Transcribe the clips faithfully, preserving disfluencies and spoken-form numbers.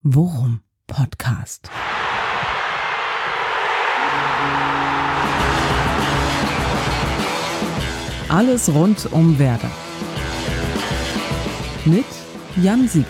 Worum Podcast. Alles rund um Werder. Mit Jan Siegert.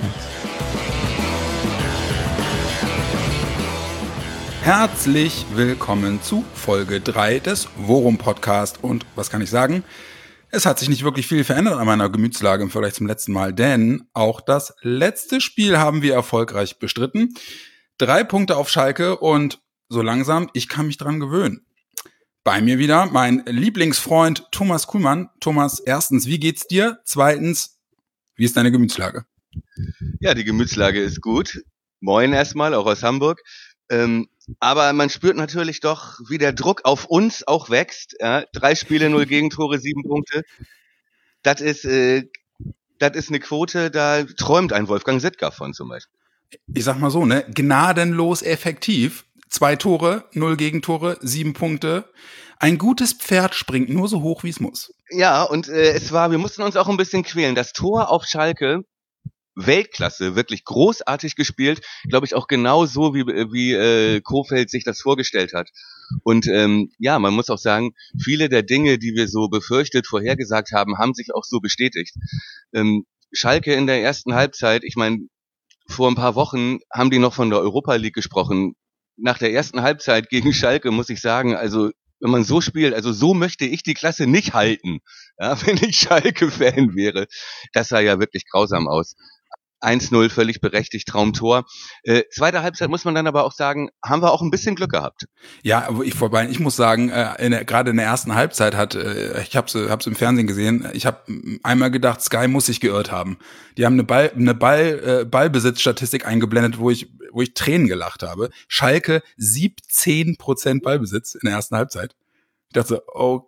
Herzlich willkommen zu Folge drei des Worum Podcast. Und was kann ich sagen? Es hat sich nicht wirklich viel verändert an meiner Gemütslage im Vergleich zum letzten Mal, denn auch das letzte Spiel haben wir erfolgreich bestritten. Drei Punkte auf Schalke und so langsam, ich kann mich dran gewöhnen. Bei mir wieder mein Lieblingsfreund Thomas Kuhlmann. Thomas, erstens, wie geht's dir? Zweitens, wie ist deine Gemütslage? Ja, die Gemütslage ist gut. Moin erstmal, auch aus Hamburg. Ähm, aber man spürt natürlich doch, wie der Druck auf uns auch wächst. Ja? Drei Spiele, null Gegentore, sieben Punkte. Das ist, äh, das ist eine Quote, da träumt ein Wolfgang Sittger von zum Beispiel. Ich sag mal so, ne, gnadenlos effektiv. Zwei Tore, null Gegentore, sieben Punkte. Ein gutes Pferd springt nur so hoch, wie es muss. Ja, und äh, es war, wir mussten uns auch ein bisschen quälen. Das Tor auf Schalke, Weltklasse, wirklich großartig gespielt, glaube ich auch genau so, wie, wie äh, Kohfeldt sich das vorgestellt hat. Und ähm, ja, man muss auch sagen, viele der Dinge, die wir so befürchtet, vorhergesagt haben, haben sich auch so bestätigt. Ähm, Schalke in der ersten Halbzeit, ich meine, vor ein paar Wochen haben die noch von der Europa League gesprochen. Nach der ersten Halbzeit gegen Schalke muss ich sagen, also wenn man so spielt, also so möchte ich die Klasse nicht halten, ja, wenn ich Schalke-Fan wäre. Das sah ja wirklich grausam aus. eins null, völlig berechtigt, Traumtor. Äh, zweite Halbzeit muss man dann aber auch sagen, haben wir auch ein bisschen Glück gehabt. Ja, aber ich vorbei. Ich muss sagen, äh, in der, gerade in der ersten Halbzeit hat, äh, ich habe es hab's im Fernsehen gesehen. Ich habe einmal gedacht, Sky muss sich geirrt haben. Die haben eine Ball, eine Ball, äh, Ballbesitzstatistik eingeblendet, wo ich, wo ich Tränen gelacht habe. Schalke siebzehn Prozent Ballbesitz in der ersten Halbzeit. Ich dachte,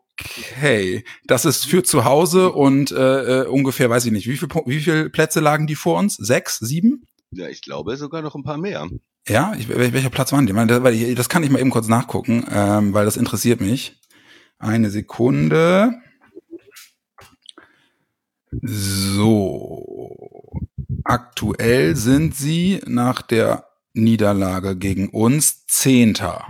okay, das ist für zu Hause und äh, ungefähr, weiß ich nicht, wie viel, wie viele Plätze lagen die vor uns? Sechs, sieben? Ja, ich glaube sogar noch ein paar mehr. Ja, ich, welcher Platz waren die? Das, das kann ich mal eben kurz nachgucken, ähm, weil das interessiert mich. Eine Sekunde. So. Aktuell sind sie nach der Niederlage gegen uns Zehnter.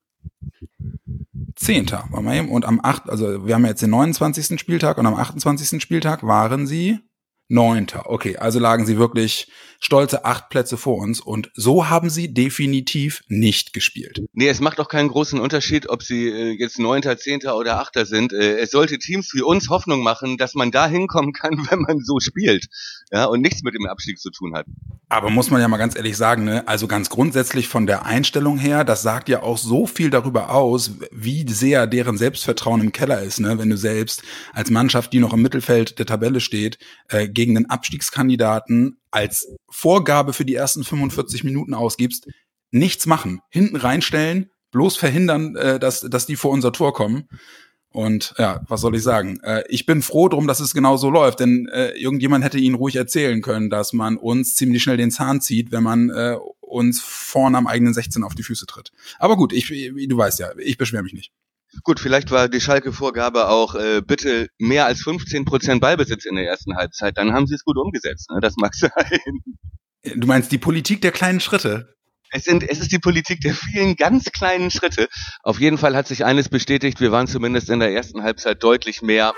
Zehnter, war mal eben. Und am acht, also wir haben jetzt den neunundzwanzigsten Spieltag und am achtundzwanzigsten Spieltag waren sie Neunter. Okay, also lagen sie wirklich stolze acht Plätze vor uns und so haben sie definitiv nicht gespielt. Nee, es macht auch keinen großen Unterschied, ob sie äh, jetzt Neunter, Zehnter oder Achter sind. Äh, es sollte Teams wie uns Hoffnung machen, dass man da hinkommen kann, wenn man so spielt, ja, und nichts mit dem Abstieg zu tun hat. Aber muss man ja mal ganz ehrlich sagen, ne, also ganz grundsätzlich von der Einstellung her, das sagt ja auch so viel darüber aus, wie sehr deren Selbstvertrauen im Keller ist, ne, wenn du selbst als Mannschaft, die noch im Mittelfeld der Tabelle steht, äh, gegen den Abstiegskandidaten als Vorgabe für die ersten fünfundvierzig Minuten ausgibst, nichts machen, hinten reinstellen, bloß verhindern, äh, dass dass die vor unser Tor kommen. Und ja, was soll ich sagen? Äh, ich bin froh drum, dass es genau so läuft, denn äh, irgendjemand hätte ihnen ruhig erzählen können, dass man uns ziemlich schnell den Zahn zieht, wenn man äh, uns vorne am eigenen sechzehn auf die Füße tritt. Aber gut, ich, du weißt ja, ich beschwere mich nicht. Gut, vielleicht war die Schalke-Vorgabe auch äh, bitte mehr als fünfzehn Prozent Ballbesitz in der ersten Halbzeit. Dann haben sie es gut umgesetzt. Ne? Das mag sein. Du meinst die Politik der kleinen Schritte? Es sind, es ist die Politik der vielen ganz kleinen Schritte. Auf jeden Fall hat sich eines bestätigt. Wir waren zumindest in der ersten Halbzeit deutlich mehr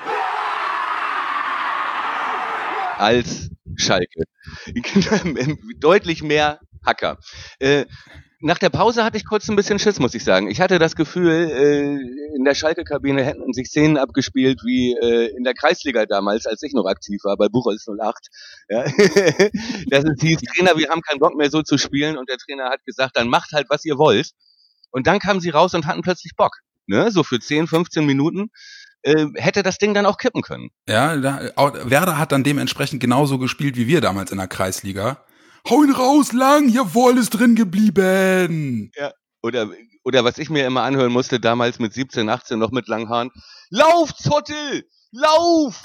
als Schalke. Deutlich mehr Hacker. Äh, Nach der Pause hatte ich kurz ein bisschen Schiss, muss ich sagen. Ich hatte das Gefühl, äh, in der Schalke-Kabine hätten sich Szenen abgespielt wie äh, in der Kreisliga damals, als ich noch aktiv war, bei Buchholz null acht. Ja. Das ist hieß, Trainer, wir haben keinen Bock mehr so zu spielen. Und der Trainer hat gesagt, dann macht halt, was ihr wollt. Und dann kamen sie raus und hatten plötzlich Bock. Ne? So für zehn, fünfzehn Minuten äh, hätte das Ding dann auch kippen können. Ja, da, Werder hat dann dementsprechend genauso gespielt wie wir damals in der Kreisliga. Hau ihn raus, lang, jawohl, ist drin geblieben. Ja, oder, oder was ich mir immer anhören musste, damals mit siebzehn, achtzehn, noch mit langen Haaren. Lauf, Zottel! Lauf!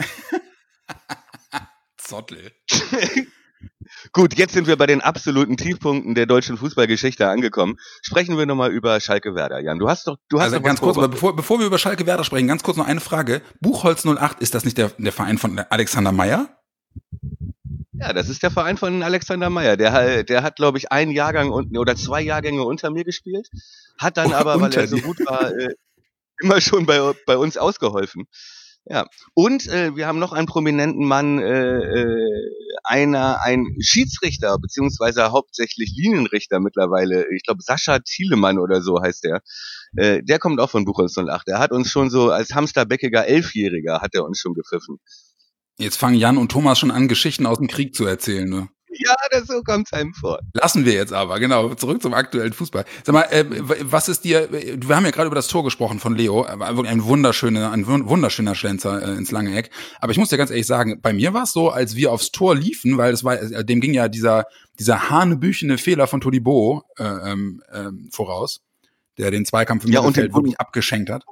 Zottel. Gut, jetzt sind wir bei den absoluten Tiefpunkten der deutschen Fußballgeschichte angekommen. Sprechen wir nochmal über Schalke Werder. Jan, du hast doch, du hast also doch ganz kurz, aber bevor, bevor wir über Schalke Werder sprechen, ganz kurz noch eine Frage. Buchholz null acht, ist das nicht der, der Verein von Alexander Meyer? Ja, das ist der Verein von Alexander Meyer. Der, der hat, glaube ich, einen Jahrgang unten oder zwei Jahrgänge unter mir gespielt, hat dann aber, weil er so gut war, äh, immer schon bei, bei uns ausgeholfen. Ja. Und äh, wir haben noch einen prominenten Mann, äh, äh, einer, ein Schiedsrichter, beziehungsweise hauptsächlich Linienrichter mittlerweile. Ich glaube, Sascha Thielemann oder so heißt der. Äh, der kommt auch von Buchholz null acht. Der hat uns schon so als hamsterbäckiger Elfjähriger hat er uns schon gepfiffen. Jetzt fangen Jan und Thomas schon an, Geschichten aus dem Krieg zu erzählen, ne? Ja, das so kommt's einem vor. Lassen wir jetzt aber, genau, zurück zum aktuellen Fußball. Sag mal, äh, was ist dir, wir haben ja gerade über das Tor gesprochen von Leo, war wirklich ein wunderschöner, ein wunderschöner Schlenzer äh, ins lange Eck. Aber ich muss dir ganz ehrlich sagen, bei mir war es so, als wir aufs Tor liefen, weil das war, dem ging ja dieser, dieser hanebüchene Fehler von Todibo äh, ähm, äh, voraus, der den Zweikampf im ja, Mittelfeld und wirklich abgeschenkt hat.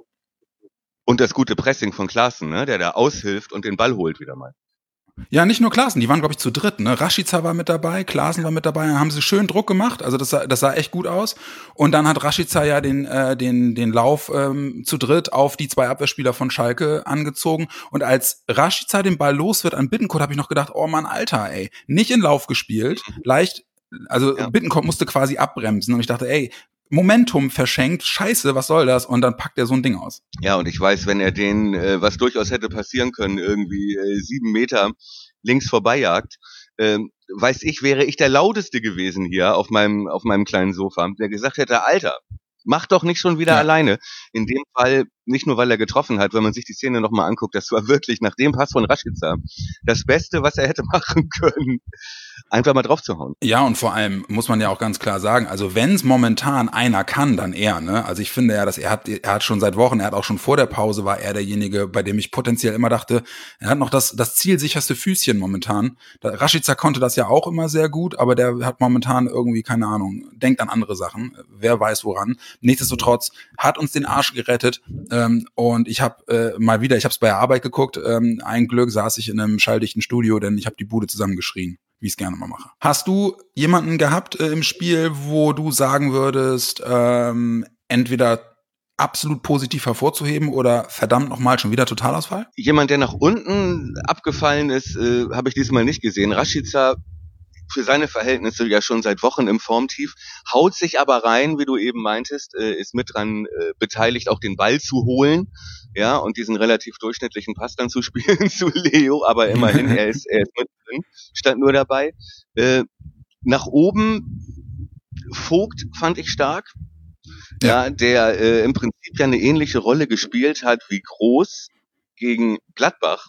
Und das gute Pressing von Klaassen, ne, der da aushilft und den Ball holt wieder mal. Ja, nicht nur Klaassen, die waren, glaube ich, zu dritt. Ne? Rashica war mit dabei, Klaassen war mit dabei, dann haben sie schön Druck gemacht, also das sah, das sah echt gut aus. Und dann hat Rashica ja den, äh, den, den Lauf ähm, zu dritt auf die zwei Abwehrspieler von Schalke angezogen. Und als Rashica den Ball los wird an Bittencourt, habe ich noch gedacht, oh Mann, Alter, ey, nicht in Lauf gespielt, leicht, also ja. Bittencourt musste quasi abbremsen. Und ich dachte, ey, Momentum verschenkt, scheiße, was soll das? Und dann packt er so ein Ding aus. Ja, und ich weiß, wenn er den, äh, was durchaus hätte passieren können, irgendwie äh, sieben Meter links vorbeijagt, äh, weiß ich, wäre ich der Lauteste gewesen hier auf meinem, auf meinem kleinen Sofa, der gesagt hätte, Alter, mach doch nicht schon wieder ja. alleine. In dem Fall, nicht nur weil er getroffen hat, wenn man sich die Szene nochmal anguckt, das war wirklich nach dem Pass von Rashica das Beste, was er hätte machen können. Einfach mal drauf zu hauen. Ja, und vor allem muss man ja auch ganz klar sagen, also wenn es momentan einer kann, dann er, ne? Also ich finde ja, dass er hat, er hat schon seit Wochen, er hat auch schon vor der Pause, war er derjenige, bei dem ich potenziell immer dachte, er hat noch das, das zielsicherste Füßchen momentan. Rashica konnte das ja auch immer sehr gut, aber der hat momentan irgendwie, keine Ahnung, denkt an andere Sachen, wer weiß woran. Nichtsdestotrotz hat uns den Arsch gerettet ähm, und ich habe äh, mal wieder, ich habe es bei der Arbeit geguckt, ähm, ein Glück saß ich in einem schalldichten Studio, denn ich habe die Bude zusammengeschrien, wie ich es gerne mal mache. Hast du jemanden gehabt äh, im Spiel, wo du sagen würdest, ähm, entweder absolut positiv hervorzuheben oder verdammt nochmal schon wieder Totalausfall? Jemand, der nach unten abgefallen ist, äh, habe ich diesmal nicht gesehen. Rashica für seine Verhältnisse ja schon seit Wochen im Formtief, haut sich aber rein, wie du eben meintest, äh, ist mit dran äh, beteiligt, auch den Ball zu holen, ja, und diesen relativ durchschnittlichen Pass dann zu spielen zu Leo, aber immerhin, er ist, er ist mit drin, stand nur dabei. Äh, nach oben, Vogt fand ich stark, ja, ja der äh, im Prinzip ja eine ähnliche Rolle gespielt hat wie Groß gegen Gladbach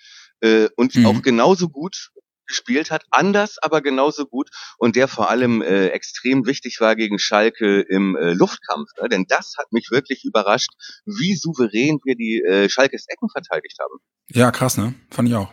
äh, und mhm. auch genauso gut gespielt hat, anders, aber genauso gut und der vor allem äh, extrem wichtig war gegen Schalke im äh, Luftkampf, ne? Denn das hat mich wirklich überrascht, wie souverän wir die äh, Schalkes Ecken verteidigt haben. Ja, krass, ne? Fand ich auch.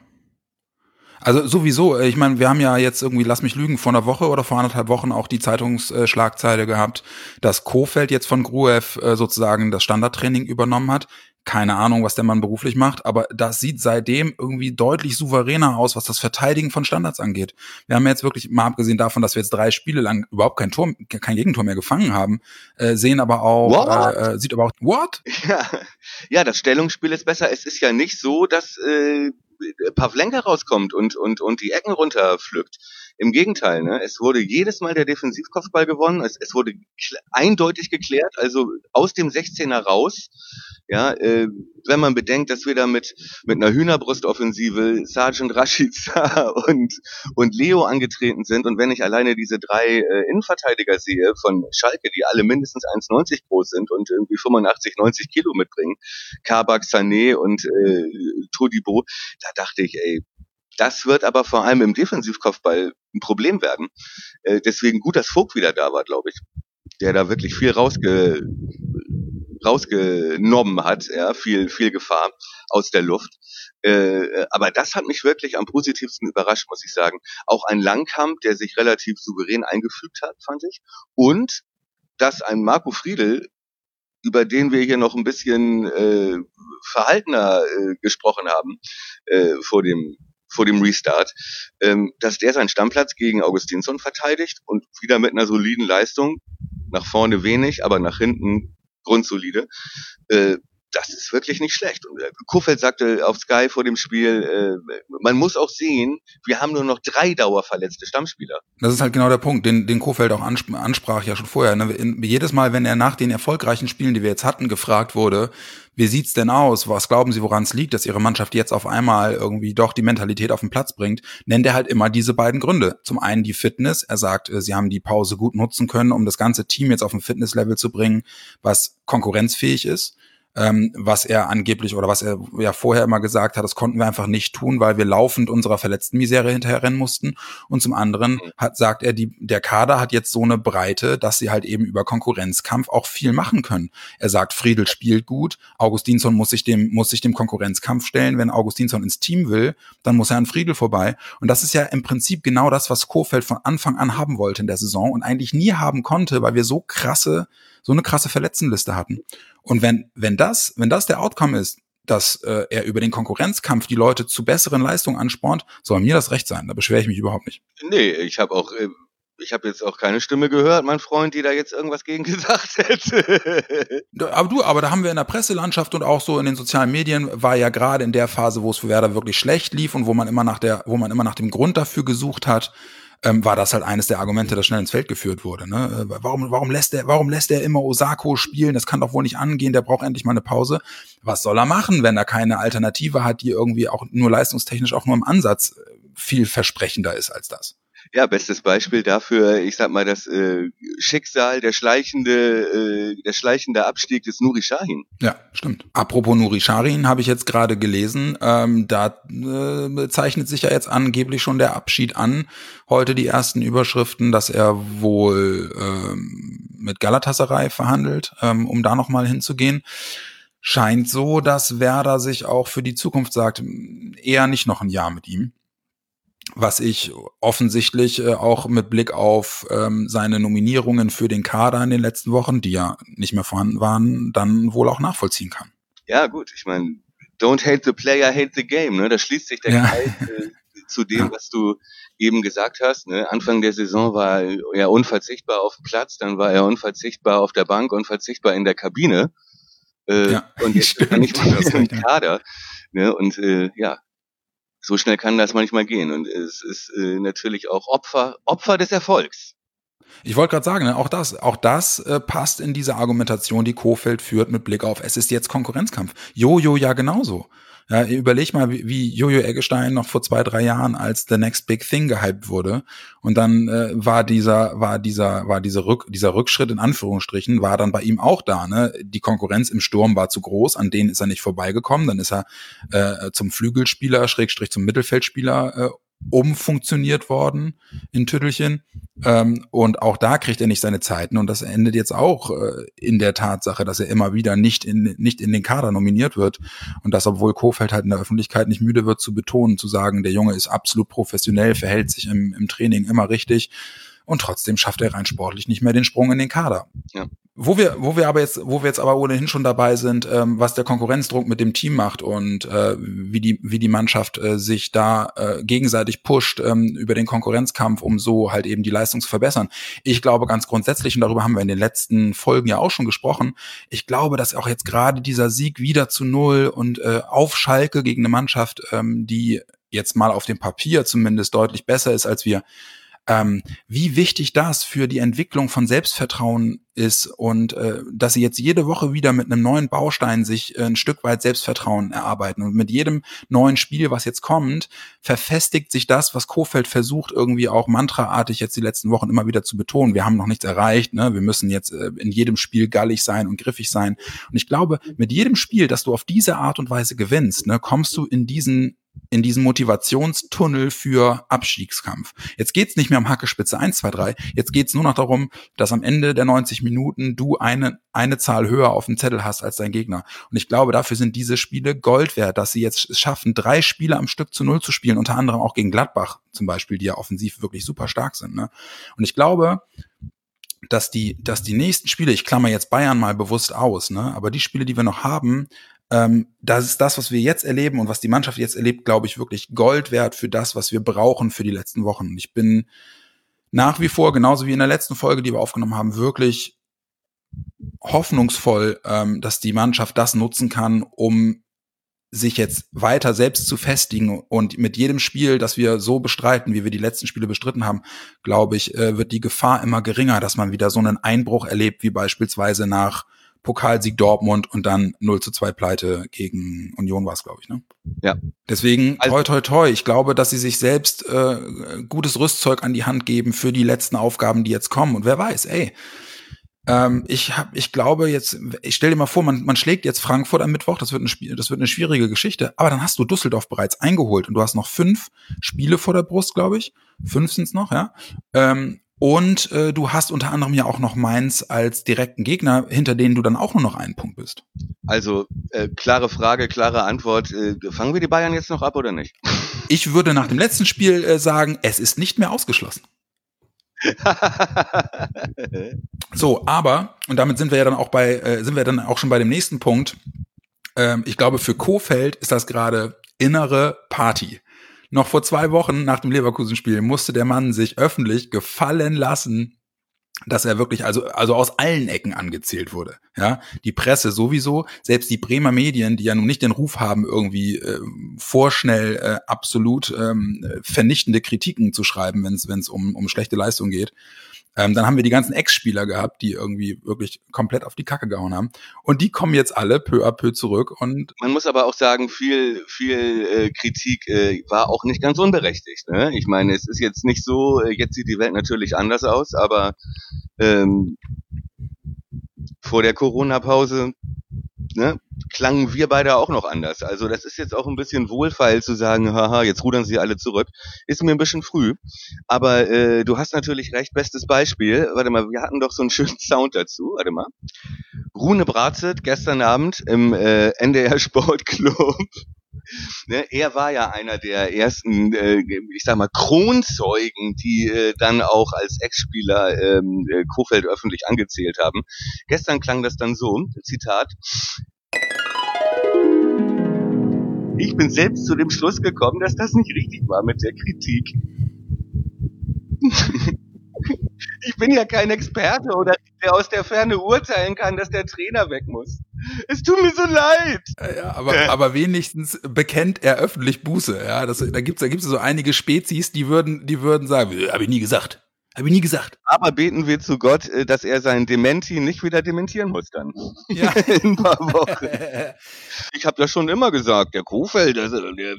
Also sowieso, ich meine, wir haben ja jetzt irgendwie, lass mich lügen, vor einer Woche oder vor anderthalb Wochen auch die Zeitungsschlagzeile gehabt, dass Kohfeldt jetzt von Gruev äh, sozusagen das Standardtraining übernommen hat. Keine Ahnung, was der Mann beruflich macht, aber das sieht seitdem irgendwie deutlich souveräner aus, was das Verteidigen von Standards angeht. Wir haben jetzt wirklich, mal abgesehen davon, dass wir jetzt drei Spiele lang überhaupt kein Tor, kein Gegentor mehr gefangen haben, äh, sehen aber auch, äh, sieht aber auch, what? Ja, ja, das Stellungsspiel ist besser. Es ist ja nicht so, dass äh, Pavlenka rauskommt und und und die Ecken runterpflückt. Im Gegenteil, ne? Es wurde jedes Mal der Defensivkopfball gewonnen. Es, es wurde kl- eindeutig geklärt, also aus dem sechzehner raus. Ja, äh, wenn man bedenkt, dass wir da mit mit einer Hühnerbrustoffensive Sergeant Rashica und und Leo angetreten sind und wenn ich alleine diese drei äh, Innenverteidiger sehe von Schalke, die alle mindestens eins neunzig groß sind und irgendwie fünfundachtzig, neunzig Kilo mitbringen, Kabak, Sané und äh, Todibo, da dachte ich, ey, das wird aber vor allem im Defensivkopfball ein Problem werden. Äh, deswegen gut, dass Vogt wieder da war, glaube ich, der da wirklich viel rausge rausgenommen hat, ja, viel viel Gefahr aus der Luft. Äh, aber das hat mich wirklich am positivsten überrascht, muss ich sagen. Auch ein Langkamp, der sich relativ souverän eingefügt hat, fand ich. Und dass ein Marco Friedl, über den wir hier noch ein bisschen äh, verhaltener äh, gesprochen haben äh, vor dem vor dem Restart, ähm, dass der seinen Stammplatz gegen Augustinsson verteidigt und wieder mit einer soliden Leistung, nach vorne wenig, aber nach hinten grundsolide. Äh, das ist wirklich nicht schlecht. Und Kofeld sagte auf Sky vor dem Spiel, äh, man muss auch sehen, wir haben nur noch drei dauerverletzte Stammspieler. Das ist halt genau der Punkt, den, den Kofeld auch ansp- ansprach ja schon vorher. Ne? In, jedes Mal, wenn er nach den erfolgreichen Spielen, die wir jetzt hatten, gefragt wurde, wie sieht's denn aus? Was glauben Sie, woran es liegt, dass Ihre Mannschaft jetzt auf einmal irgendwie doch die Mentalität auf den Platz bringt? Nennt er halt immer diese beiden Gründe. Zum einen die Fitness. Er sagt, Sie haben die Pause gut nutzen können, um das ganze Team jetzt auf ein Fitnesslevel zu bringen, was konkurrenzfähig ist. Ähm, was er angeblich oder was er ja vorher immer gesagt hat, das konnten wir einfach nicht tun, weil wir laufend unserer verletzten Misere hinterherrennen mussten. Und zum anderen hat, sagt er, die, der Kader hat jetzt so eine Breite, dass sie halt eben über Konkurrenzkampf auch viel machen können. Er sagt, Friedl spielt gut, Augustinsson muss sich dem, muss sich dem Konkurrenzkampf stellen. Wenn Augustinsson ins Team will, dann muss er an Friedl vorbei. Und das ist ja im Prinzip genau das, was Kofeld von Anfang an haben wollte in der Saison und eigentlich nie haben konnte, weil wir so krasse, so eine krasse Verletztenliste hatten. Und wenn, wenn das, wenn das der Outcome ist, dass äh, er über den Konkurrenzkampf die Leute zu besseren Leistungen anspornt, soll mir das recht sein. Da beschwere ich mich überhaupt nicht. Nee, ich habe auch, äh, ich habe jetzt auch keine Stimme gehört, mein Freund, die da jetzt irgendwas gegen gesagt hätte. Aber du, aber da haben wir in der Presselandschaft und auch so in den sozialen Medien war ja gerade in der Phase, wo es für Werder wirklich schlecht lief und wo man immer nach der, wo man immer nach dem Grund dafür gesucht hat, Ähm, war das halt eines der Argumente, das schnell ins Feld geführt wurde. Ne? Warum, warum lässt er, warum lässt er immer Osako spielen? Das kann doch wohl nicht angehen. Der braucht endlich mal eine Pause. Was soll er machen, wenn er keine Alternative hat, die irgendwie auch nur leistungstechnisch auch nur im Ansatz viel versprechender ist als das? Ja, bestes Beispiel dafür, ich sag mal, das äh, Schicksal, der schleichende, äh, der schleichende Abstieg des Nuri Sahin. Ja, stimmt. Apropos Nuri Sahin, habe ich jetzt gerade gelesen, ähm, da äh, zeichnet sich ja jetzt angeblich schon der Abschied an. Heute die ersten Überschriften, dass er wohl ähm, mit Galatasaray verhandelt, ähm, um da nochmal hinzugehen. Scheint so, dass Werder sich auch für die Zukunft sagt, eher nicht noch ein Jahr mit ihm. Was ich offensichtlich äh, auch mit Blick auf ähm, seine Nominierungen für den Kader in den letzten Wochen, die ja nicht mehr vorhanden waren, dann wohl auch nachvollziehen kann. Ja gut, ich meine, don't hate the player, hate the game. Ne? Da schließt sich der Ja. Kreis äh, zu dem, ja. was du eben gesagt hast. Ne? Anfang der Saison war er unverzichtbar auf dem Platz, dann war er unverzichtbar auf der Bank, unverzichtbar in der Kabine. Äh, Ja, und jetzt stimmt. ist er nicht mehr im Kader. Ne? Und äh, ja, so schnell kann das manchmal gehen. Und es ist äh, natürlich auch Opfer, Opfer des Erfolgs. Ich wollte gerade sagen, ne, auch das, auch das äh, passt in diese Argumentation, die Kofeld führt mit Blick auf, es ist jetzt Konkurrenzkampf. Jojo ja genauso. Ja, überleg mal, wie, wie Jojo Eggestein noch vor zwei, drei Jahren als the next big thing gehypt wurde. Und dann äh, war dieser, war dieser, war dieser Rück, dieser Rückschritt in Anführungsstrichen, war dann bei ihm auch da. Ne? Die Konkurrenz im Sturm war zu groß, an denen ist er nicht vorbeigekommen. Dann ist er äh, zum Flügelspieler, Schrägstrich zum Mittelfeldspieler äh, umfunktioniert worden in Tüttelchen. Ähm, und auch da kriegt er nicht seine Zeiten. Und das endet jetzt auch äh, in der Tatsache, dass er immer wieder nicht in, nicht in den Kader nominiert wird. Und das, obwohl Kofeld halt in der Öffentlichkeit nicht müde wird zu betonen, zu sagen, der Junge ist absolut professionell, verhält sich im, im Training immer richtig. Und trotzdem schafft er rein sportlich nicht mehr den Sprung in den Kader. Ja. Wo wir, wo wir aber jetzt, wo wir jetzt aber ohnehin schon dabei sind, ähm, was der Konkurrenzdruck mit dem Team macht und äh, wie die, wie die Mannschaft äh, sich da äh, gegenseitig pusht ähm, über den Konkurrenzkampf, um so halt eben die Leistung zu verbessern. Ich glaube ganz grundsätzlich, und darüber haben wir in den letzten Folgen ja auch schon gesprochen, ich glaube, dass auch jetzt gerade dieser Sieg wieder zu null und äh, auf Schalke gegen eine Mannschaft, ähm, die jetzt mal auf dem Papier zumindest deutlich besser ist als wir, Ähm, wie wichtig das für die Entwicklung von Selbstvertrauen ist und äh, dass sie jetzt jede Woche wieder mit einem neuen Baustein sich äh, ein Stück weit Selbstvertrauen erarbeiten. Und mit jedem neuen Spiel, was jetzt kommt, verfestigt sich das, was Kofeld versucht, irgendwie auch mantraartig jetzt die letzten Wochen immer wieder zu betonen. Wir haben noch nichts erreicht, ne? Wir müssen jetzt äh, in jedem Spiel gallig sein und griffig sein. Und ich glaube, mit jedem Spiel, das du auf diese Art und Weise gewinnst, ne, kommst du in diesen in diesen Motivationstunnel für Abstiegskampf. Jetzt geht's nicht mehr um Hackespitze eins, zwei, drei. Jetzt geht's nur noch darum, dass am Ende der neunzig Minuten du eine eine Zahl höher auf dem Zettel hast als dein Gegner. Und ich glaube, dafür sind diese Spiele Gold wert, dass sie jetzt es schaffen, drei Spiele am Stück zu null zu spielen, unter anderem auch gegen Gladbach zum Beispiel, die ja offensiv wirklich super stark sind. Ne? Und ich glaube, dass die, dass die nächsten Spiele, ich klammer jetzt Bayern mal bewusst aus, ne, aber die Spiele, die wir noch haben, ähm, das ist das, was wir jetzt erleben und was die Mannschaft jetzt erlebt, glaube ich, wirklich Gold wert für das, was wir brauchen für die letzten Wochen. Und ich bin nach wie vor, genauso wie in der letzten Folge, die wir aufgenommen haben, wirklich hoffnungsvoll, ähm, dass die Mannschaft das nutzen kann, um sich jetzt weiter selbst zu festigen, und mit jedem Spiel, das wir so bestreiten, wie wir die letzten Spiele bestritten haben, glaube ich, äh, wird die Gefahr immer geringer, dass man wieder so einen Einbruch erlebt, wie beispielsweise nach Pokalsieg Dortmund und dann null zu zwei Pleite gegen Union war es, glaube ich, ne? Ja. Deswegen, Also, toi, toi, toi. Ich glaube, dass sie sich selbst äh, gutes Rüstzeug an die Hand geben für die letzten Aufgaben, die jetzt kommen. Und wer weiß, ey, Ähm, ich hab, ich glaube jetzt, ich stell dir mal vor, man, man schlägt jetzt Frankfurt am Mittwoch, das wird ein Spiel, das wird eine schwierige Geschichte, aber dann hast du Düsseldorf bereits eingeholt und du hast noch fünf Spiele vor der Brust, glaube ich. Fünf sind's noch, ja. Ähm, und äh, du hast unter anderem ja auch noch Mainz als direkten Gegner, hinter denen du dann auch nur noch einen Punkt bist. Also, äh, klare Frage, klare Antwort. Äh, fangen wir die Bayern jetzt noch ab oder nicht? Ich würde nach dem letzten Spiel äh, sagen, es ist nicht mehr ausgeschlossen. So, aber, und damit sind wir ja dann auch bei, äh, sind wir dann auch schon bei dem nächsten Punkt. Ähm, ich glaube, für Kohfeldt ist das gerade innere Party. Noch vor zwei Wochen nach dem Leverkusen-Spiel musste der Mann sich öffentlich gefallen lassen, dass er wirklich also also aus allen Ecken angezählt wurde. Ja, die Presse sowieso, selbst die Bremer Medien, die ja nun nicht den Ruf haben, irgendwie äh, vorschnell äh, absolut ähm, vernichtende Kritiken zu schreiben, wenn es wenn es um um schlechte Leistung geht. Ähm, dann haben wir die ganzen Ex-Spieler gehabt, die irgendwie wirklich komplett auf die Kacke gehauen haben. Und die kommen jetzt alle peu à peu zurück. Und man muss aber auch sagen, viel viel äh, Kritik äh, war auch nicht ganz unberechtigt. Ne? Ich meine, es ist jetzt nicht so, äh, jetzt sieht die Welt natürlich anders aus, aber ähm, vor der Corona-Pause, ne, klangen wir beide auch noch anders. Also das ist jetzt auch ein bisschen wohlfeil zu sagen, haha, jetzt rudern sie alle zurück. Ist mir ein bisschen früh. Aber äh, du hast natürlich recht, bestes Beispiel. Warte mal, wir hatten doch so einen schönen Sound dazu. Warte mal. Rune Bratzett gestern Abend im äh, N D R Sportclub. Ne, er war ja einer der ersten, äh, ich sag mal, Kronzeugen, die äh, dann auch als Ex-Spieler ähm, äh, Kohfeldt öffentlich angezählt haben. Gestern klang das dann so, Zitat: Ich bin selbst zu dem Schluss gekommen, dass das nicht richtig war mit der Kritik. Ich bin ja kein Experte oder der aus der Ferne urteilen kann, dass der Trainer weg muss. Es tut mir so leid. Ja, aber, aber wenigstens bekennt er öffentlich Buße. Ja, das, da gibt's, da gibt's so einige Spezies, die würden, die würden sagen, habe ich nie gesagt. Habe ich nie gesagt. Aber beten wir zu Gott, dass er sein Dementi nicht wieder dementieren muss dann. Ja. In ein paar Wochen. Ich habe ja schon immer gesagt, der Kohfeldt, der, der, der,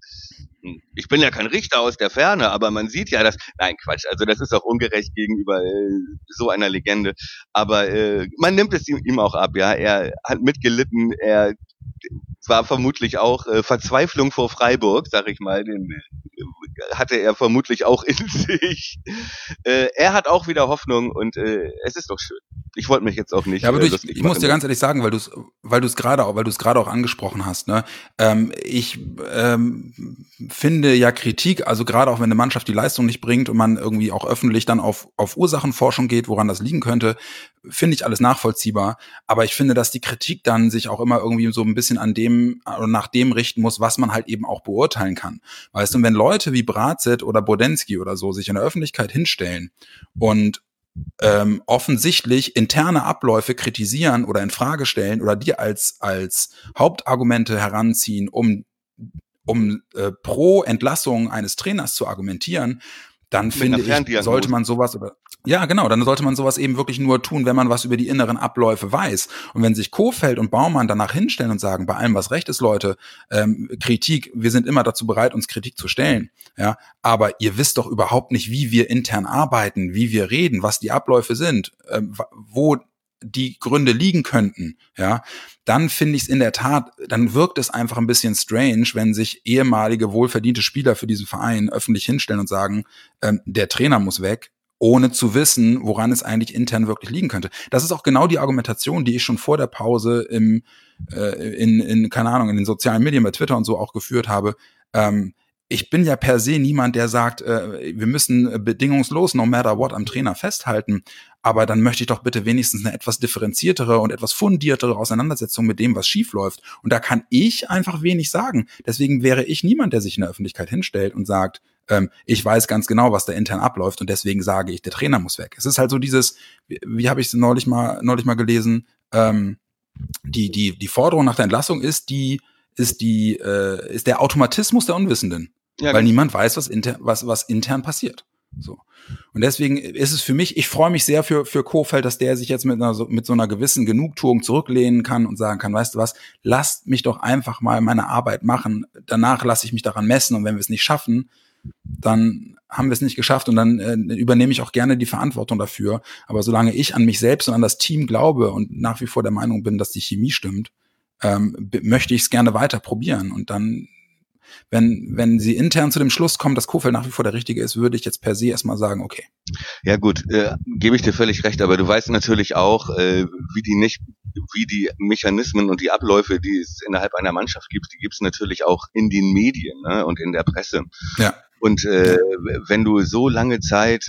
ich bin ja kein Richter aus der Ferne, aber man sieht ja, dass, nein, Quatsch, also das ist auch ungerecht gegenüber äh, so einer Legende. Aber äh, man nimmt es ihm, ihm auch ab, ja. Er hat mitgelitten, er war vermutlich auch äh, Verzweiflung vor Freiburg, sag ich mal, den äh, hatte er vermutlich auch in sich. Äh, er hat auch wieder Hoffnung und äh, es ist doch schön. Ich wollte mich jetzt auch nicht. Ja, aber äh, du, ich, ich muss dir ganz ehrlich sagen, weil du es, weil du es gerade auch, weil du es gerade auch angesprochen hast, ne? Ähm, ich ähm, finde ja Kritik, also gerade auch wenn eine Mannschaft die Leistung nicht bringt und man irgendwie auch öffentlich dann auf auf Ursachenforschung geht, woran das liegen könnte, finde ich alles nachvollziehbar. Aber ich finde, dass die Kritik dann sich auch immer irgendwie so ein bisschen an dem oder nach dem richten muss, was man halt eben auch beurteilen kann. Weißt du, wenn Leute wie Bratzett oder Bodensky oder so sich in der Öffentlichkeit hinstellen und ähm, offensichtlich interne Abläufe kritisieren oder in Frage stellen oder die als als Hauptargumente heranziehen, um um äh, pro Entlassung eines Trainers zu argumentieren, dann Mit finde einer ich, sollte man sowas oder ja, genau, dann sollte man sowas eben wirklich nur tun, wenn man was über die inneren Abläufe weiß. Und wenn sich Kohfeldt und Baumann danach hinstellen und sagen, bei allem, was recht ist, Leute, ähm, Kritik, wir sind immer dazu bereit, uns Kritik zu stellen, ja, aber ihr wisst doch überhaupt nicht, wie wir intern arbeiten, wie wir reden, was die Abläufe sind, ähm, wo die Gründe liegen könnten, ja, dann finde ich es in der Tat, dann wirkt es einfach ein bisschen strange, wenn sich ehemalige wohlverdiente Spieler für diesen Verein öffentlich hinstellen und sagen, ähm, der Trainer muss weg, ohne zu wissen, woran es eigentlich intern wirklich liegen könnte. Das ist auch genau die Argumentation, die ich schon vor der Pause im äh, in, in keine Ahnung in den sozialen Medien bei Twitter und so auch geführt habe. Ähm, ich bin ja per se niemand, der sagt, äh, wir müssen bedingungslos, no matter what, am Trainer festhalten. Aber dann möchte ich doch bitte wenigstens eine etwas differenziertere und etwas fundiertere Auseinandersetzung mit dem, was schief läuft. Und da kann ich einfach wenig sagen. Deswegen wäre ich niemand, der sich in der Öffentlichkeit hinstellt und sagt, ähm, ich weiß ganz genau, was da intern abläuft und deswegen sage ich, der Trainer muss weg. Es ist halt so dieses, wie, wie habe ich es neulich mal, neulich mal gelesen, ähm, die, die, die Forderung nach der Entlassung ist die, ist die, äh, ist der Automatismus der Unwissenden. Ja, weil niemand weiß, was intern, was, was intern passiert. So. Und deswegen ist es für mich, ich freue mich sehr für, für Kohfeldt, dass der sich jetzt mit einer, mit so einer gewissen Genugtuung zurücklehnen kann und sagen kann, weißt du was, lasst mich doch einfach mal meine Arbeit machen. Danach lasse ich mich daran messen und wenn wir es nicht schaffen, dann haben wir es nicht geschafft und dann äh, übernehme ich auch gerne die Verantwortung dafür. Aber solange ich an mich selbst und an das Team glaube und nach wie vor der Meinung bin, dass die Chemie stimmt, ähm, b- möchte ich es gerne weiter probieren. Und dann, wenn wenn sie intern zu dem Schluss kommen, dass Kohfeldt nach wie vor der Richtige ist, würde ich jetzt per se erstmal sagen, okay. Ja gut, äh, gebe ich dir völlig recht, aber du weißt natürlich auch, äh, wie die nicht, wie die Mechanismen und die Abläufe, die es innerhalb einer Mannschaft gibt, die gibt es natürlich auch in den Medien, ne, und in der Presse. Ja. Und äh, wenn du so lange Zeit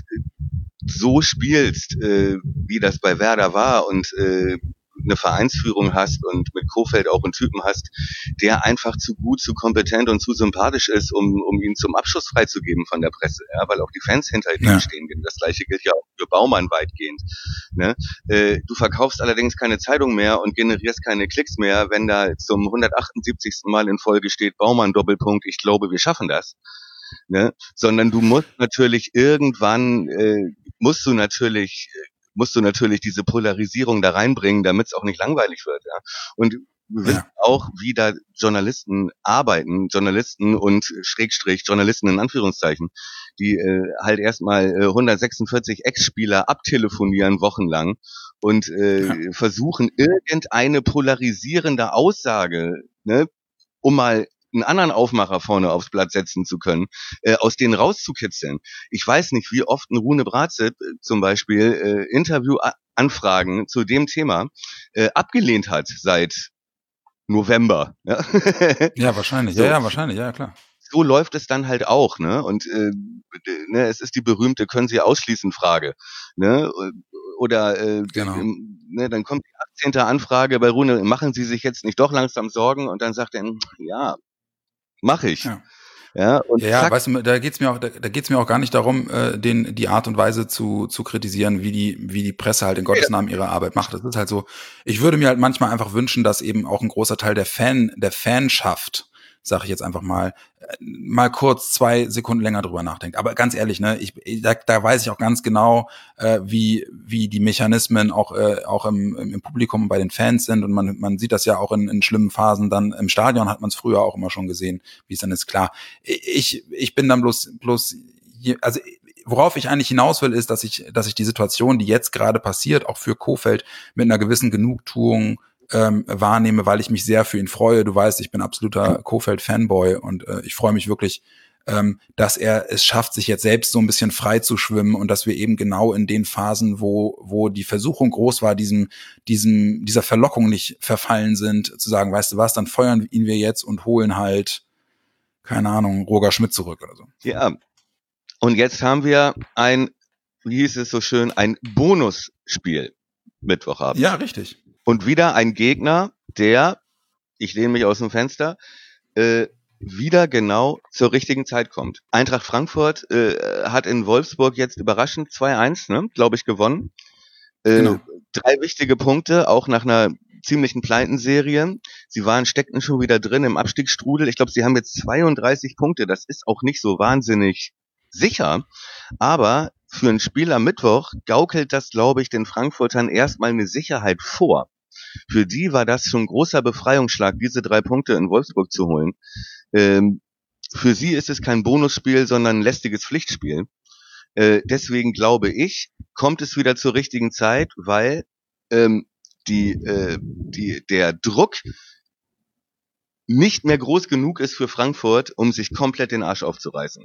so spielst, äh, wie das bei Werder war und äh, eine Vereinsführung hast und mit Kohfeldt auch einen Typen hast, der einfach zu gut, zu kompetent und zu sympathisch ist, um um ihn zum Abschuss freizugeben von der Presse, ja, weil auch die Fans hinter ihm ja. stehen. Das Gleiche gilt ja auch für Baumann weitgehend. Ne? Äh, du verkaufst allerdings keine Zeitung mehr und generierst keine Klicks mehr, wenn da zum hundertachtundsiebzigsten Mal in Folge steht, Baumann Doppelpunkt, ich glaube, wir schaffen das. Ne? Sondern du musst natürlich irgendwann, äh, musst du natürlich musst du natürlich diese Polarisierung da reinbringen, damit es auch nicht langweilig wird. Ja? Und wir wissen ja. auch, wie da Journalisten arbeiten, Journalisten und Schrägstrich Journalisten in Anführungszeichen, die äh, halt erstmal äh, hundertsechsundvierzig Ex-Spieler abtelefonieren wochenlang und äh, ja. versuchen, irgendeine polarisierende Aussage, ne, um mal einen anderen Aufmacher vorne aufs Blatt setzen zu können, äh, aus denen rauszukitzeln. Ich weiß nicht, wie oft ein Rune Bratzett äh, zum Beispiel äh, Interviewanfragen zu dem Thema äh, abgelehnt hat seit November. Ja, ja wahrscheinlich. So. Ja, ja, wahrscheinlich. Ja, klar. So läuft es dann halt auch, ne? Und äh, ne, es ist die berühmte "Können Sie ausschließen" Frage, ne? Oder äh, genau. ne, dann kommt die achtzehnte Anfrage bei Rune, machen Sie sich jetzt nicht doch langsam Sorgen? Und dann sagt er, ja, mache ich. Ja. Ja, und ja, ja weißt du, da geht's mir auch, da, da geht's mir auch gar nicht darum, äh, den die Art und Weise zu zu kritisieren, wie die wie die Presse halt in Gottes Namen ihre Arbeit macht. Das ist halt so. Ich würde mir halt manchmal einfach wünschen, dass eben auch ein großer Teil der Fan der Fanschaft, sage ich jetzt einfach mal, mal kurz zwei Sekunden länger drüber nachdenkt. Aber ganz ehrlich, ne, ich da, da weiß ich auch ganz genau, äh, wie wie die Mechanismen auch äh, auch im, im Publikum bei den Fans sind und man man sieht das ja auch in, in schlimmen Phasen. Dann im Stadion hat man es früher auch immer schon gesehen, wie es dann ist. Klar, ich ich bin dann bloß bloß hier, also worauf ich eigentlich hinaus will, ist, dass ich dass ich die Situation, die jetzt gerade passiert, auch für Kohfeldt mit einer gewissen Genugtuung Ähm, wahrnehme, weil ich mich sehr für ihn freue. Du weißt, ich bin absoluter Kohfeldt-Fanboy und äh, ich freue mich wirklich, ähm, dass er es schafft, sich jetzt selbst so ein bisschen frei zu schwimmen und dass wir eben genau in den Phasen, wo wo die Versuchung groß war, diesem diesem dieser Verlockung nicht verfallen sind, zu sagen, weißt du was, dann feuern ihn wir jetzt und holen halt, keine Ahnung, Roger Schmidt zurück oder so. Ja, und jetzt haben wir ein, wie hieß es so schön, ein Bonusspiel Mittwochabend. Ja, richtig. Und wieder ein Gegner, der, ich lehne mich aus dem Fenster, äh, wieder genau zur richtigen Zeit kommt. Eintracht Frankfurt äh, hat in Wolfsburg jetzt überraschend zwei eins, ne, glaube ich, gewonnen. Äh, genau. Drei wichtige Punkte, auch nach einer ziemlichen Pleitenserie. Sie waren, steckten schon wieder drin im Abstiegsstrudel. Ich glaube, sie haben jetzt zweiunddreißig Punkte. Das ist auch nicht so wahnsinnig sicher. Aber für ein Spiel am Mittwoch gaukelt das, glaube ich, den Frankfurtern erstmal eine Sicherheit vor. Für die war das schon ein großer Befreiungsschlag, diese drei Punkte in Wolfsburg zu holen. Ähm, für sie ist es kein Bonusspiel, sondern ein lästiges Pflichtspiel. Äh, deswegen glaube ich, kommt es wieder zur richtigen Zeit, weil ähm, die, äh, die, der Druck nicht mehr groß genug ist für Frankfurt, um sich komplett den Arsch aufzureißen.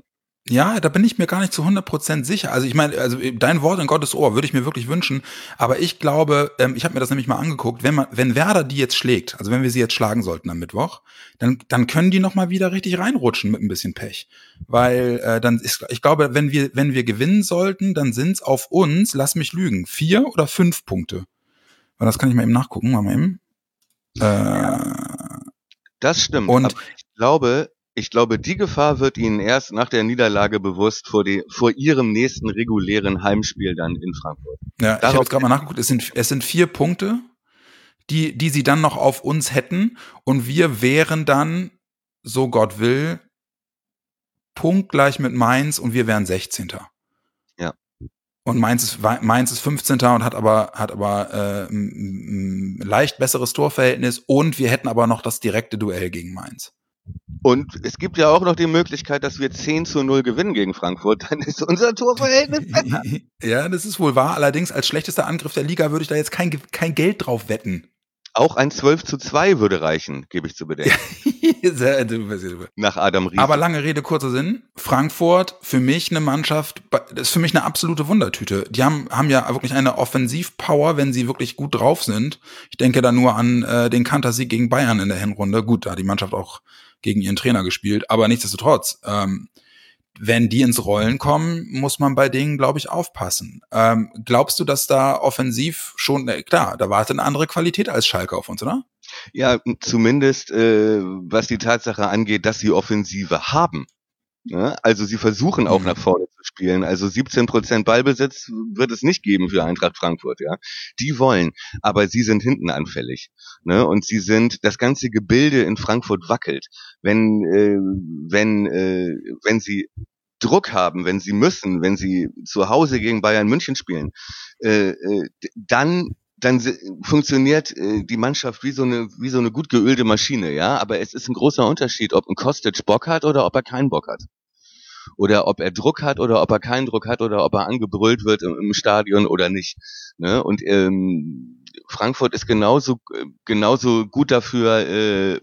Ja, da bin ich mir gar nicht zu hundert Prozent sicher. Also ich meine, also dein Wort in Gottes Ohr würde ich mir wirklich wünschen. Aber ich glaube, ähm, ich habe mir das nämlich mal angeguckt, wenn man, wenn Werder die jetzt schlägt, also wenn wir sie jetzt schlagen sollten am Mittwoch, dann, dann können die noch mal wieder richtig reinrutschen mit ein bisschen Pech. Weil äh, dann ist, ich glaube, wenn wir, wenn wir gewinnen sollten, dann sind's auf uns, lass mich lügen, vier oder fünf Punkte. Weil das kann ich mal eben nachgucken, mal eben. Äh, Das stimmt. und Aber ich glaube, ich glaube, die Gefahr wird ihnen erst nach der Niederlage bewusst vor, die, vor ihrem nächsten regulären Heimspiel dann in Frankfurt. ja, ich habe Darauf jetzt gerade mal nachgeguckt, es sind, es sind vier Punkte, die, die sie dann noch auf uns hätten. Und wir wären dann, so Gott will, punktgleich mit Mainz und wir wären sechzehnter. Ja. Und Mainz ist, Mainz ist fünfzehnter und hat aber, hat aber äh, ein, ein leicht besseres Torverhältnis und wir hätten aber noch das direkte Duell gegen Mainz. Und es gibt ja auch noch die Möglichkeit, dass wir zehn zu null gewinnen gegen Frankfurt. Dann ist unser Torverhältnis besser. Ja, das ist wohl wahr. Allerdings als schlechtester Angriff der Liga würde ich da jetzt kein, kein Geld drauf wetten. Auch ein zwölf zu zwei würde reichen, gebe ich zu bedenken. Nach Adam Riese. Aber lange Rede, kurzer Sinn. Frankfurt, für mich eine Mannschaft, das ist für mich eine absolute Wundertüte. Die haben, haben ja wirklich eine Offensivpower, wenn sie wirklich gut drauf sind. Ich denke da nur an äh, den Kantersieg gegen Bayern in der Hinrunde. Gut, da hat die Mannschaft auch gegen ihren Trainer gespielt, aber nichtsdestotrotz, ähm, wenn die ins Rollen kommen, muss man bei denen, glaube ich, aufpassen. Ähm, glaubst du, dass da offensiv schon, äh, klar, da wartet eine andere Qualität als Schalke auf uns, oder? Ja, zumindest äh, was die Tatsache angeht, dass sie Offensive haben. Ja, also sie versuchen auch Mhm. nach vorne zu spielen. Also siebzehn Prozent Ballbesitz wird es nicht geben für Eintracht Frankfurt. Ja, die wollen, aber sie sind hinten anfällig. Ne? Und sie sind, das ganze Gebilde in Frankfurt wackelt. Wenn äh, wenn äh, wenn sie Druck haben, wenn sie müssen, wenn sie zu Hause gegen Bayern München spielen, äh, äh, dann dann si- funktioniert äh, die Mannschaft wie so eine wie so eine gut geölte Maschine, ja. Aber es ist ein großer Unterschied, ob ein Kostic Bock hat oder ob er keinen Bock hat. Oder ob er Druck hat oder ob er keinen Druck hat oder ob er angebrüllt wird im, im Stadion oder nicht. Ne? Und ähm, Frankfurt ist genauso äh, genauso gut dafür, äh,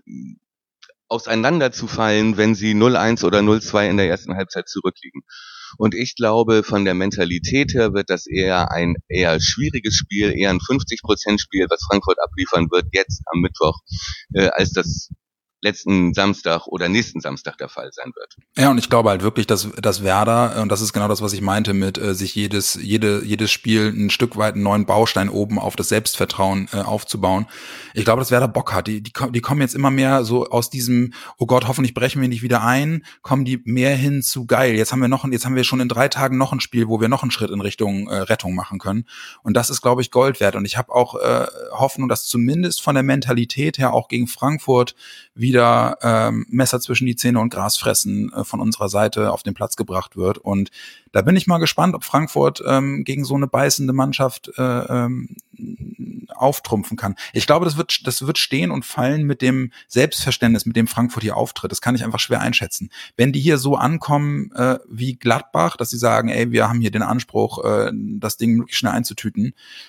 auseinanderzufallen, wenn sie null eins oder null zwei in der ersten Halbzeit zurückliegen. Und ich glaube, von der Mentalität her wird das eher ein eher schwieriges Spiel, eher ein fünfzig Prozent Spiel, was Frankfurt abliefern wird jetzt am Mittwoch, äh, als das letzten Samstag oder nächsten Samstag der Fall sein wird. Ja, und ich glaube halt wirklich, dass, dass Werder, und das ist genau das, was ich meinte, mit äh, sich jedes, jede, jedes Spiel ein Stück weit einen neuen Baustein oben auf das Selbstvertrauen äh, aufzubauen. Ich glaube, dass Werder Bock hat. Die, die, die kommen jetzt immer mehr so aus diesem, oh Gott, hoffentlich brechen wir nicht wieder ein, kommen die mehr hin zu geil. Jetzt haben wir noch, jetzt haben wir schon in drei Tagen noch ein Spiel, wo wir noch einen Schritt in Richtung äh, Rettung machen können. Und das ist, glaube ich, Gold wert. Und ich habe auch äh, Hoffnung, dass zumindest von der Mentalität her auch gegen Frankfurt wieder ähm, Messer zwischen die Zähne und Gras fressen äh, von unserer Seite auf den Platz gebracht wird. Und da bin ich mal gespannt, ob Frankfurt ähm, gegen so eine beißende Mannschaft äh, ähm, auftrumpfen kann. Ich glaube, das wird, das wird stehen und fallen mit dem Selbstverständnis, mit dem Frankfurt hier auftritt. Das kann ich einfach schwer einschätzen. Wenn die hier so ankommen äh, wie Gladbach, dass sie sagen, ey, wir haben hier den Anspruch, äh, das Ding möglichst schnell einzutüten,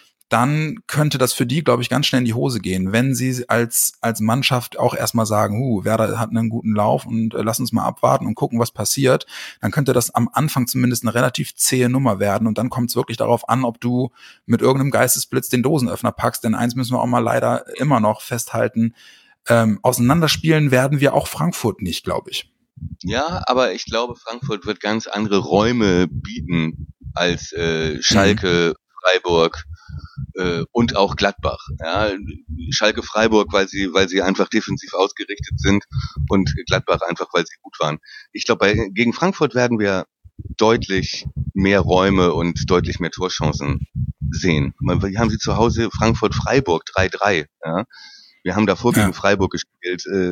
dann könnte das für die, glaube ich, ganz schnell in die Hose gehen, wenn sie als als Mannschaft auch erstmal sagen, huh, Werder hat einen guten Lauf und äh, lass uns mal abwarten und gucken, was passiert, dann könnte das am Anfang zumindest eine relativ zähe Nummer werden und dann kommt es wirklich darauf an, ob du mit irgendeinem Geistesblitz den Dosenöffner packst, denn eins müssen wir auch mal leider immer noch festhalten, ähm, auseinanderspielen werden wir auch Frankfurt nicht, glaube ich. Ja, aber ich glaube, Frankfurt wird ganz andere Räume bieten als äh, Schalke, mhm. Freiburg äh, und auch Gladbach. Ja, Schalke, Freiburg, weil sie, weil sie einfach defensiv ausgerichtet sind und Gladbach einfach, weil sie gut waren. Ich glaube, gegen Frankfurt werden wir deutlich mehr Räume und deutlich mehr Torchancen sehen. Wir haben sie zu Hause Frankfurt, Freiburg drei drei. Ja, wir haben davor ja. gegen Freiburg gespielt. Äh,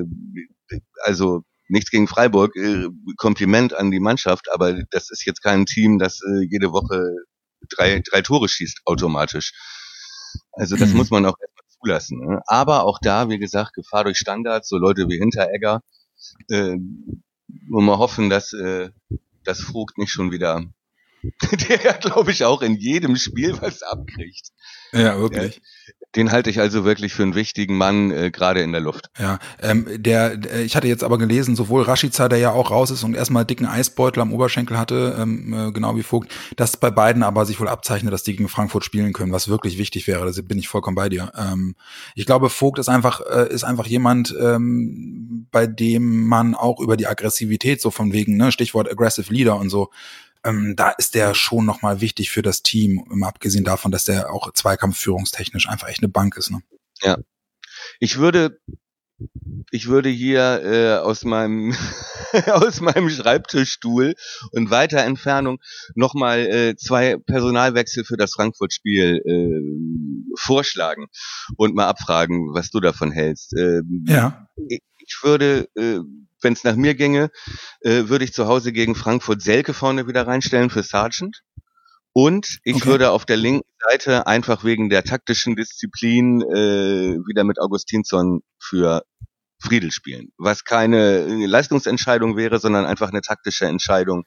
also nichts gegen Freiburg, äh, Kompliment an die Mannschaft, aber das ist jetzt kein Team, das äh, jede Woche drei, drei Tore schießt automatisch. Also das mhm. muss man auch erstmal zulassen. Ne? Aber auch da, wie gesagt, Gefahr durch Standards, so Leute wie Hinteregger, äh, wo wir hoffen, dass äh, das Vogt nicht schon wieder, der ja, glaube ich, auch in jedem Spiel was abkriegt. Ja, wirklich. Den halte ich also wirklich für einen wichtigen Mann, äh, gerade in der Luft. Ja, ähm, der, der, ich hatte jetzt aber gelesen, sowohl Rashica, der ja auch raus ist und erstmal dicken Eisbeutel am Oberschenkel hatte, ähm, äh, genau wie Vogt, dass bei beiden aber sich wohl abzeichnet, dass die gegen Frankfurt spielen können, was wirklich wichtig wäre. Da bin ich vollkommen bei dir. Ähm, ich glaube, Vogt ist einfach, äh, ist einfach jemand, ähm, bei dem man auch über die Aggressivität, so von wegen, ne, Stichwort Aggressive Leader und so, Ähm, da ist der schon nochmal wichtig für das Team, immer abgesehen davon, dass der auch zweikampfführungstechnisch einfach echt eine Bank ist. Ne? Ja. Ich würde, ich würde hier äh, aus meinem aus meinem Schreibtischstuhl und weiter Entfernung nochmal äh, zwei Personalwechsel für das Frankfurt-Spiel äh, vorschlagen und mal abfragen, was du davon hältst. Ähm, Ja. Ich, ich würde, äh, wenn es nach mir ginge, äh, würde ich zu Hause gegen Frankfurt Selke vorne wieder reinstellen für Sargent. Und ich Okay. würde auf der linken Seite einfach wegen der taktischen Disziplin äh, wieder mit Augustinsson für Friedel spielen. Was keine Leistungsentscheidung wäre, sondern einfach eine taktische Entscheidung,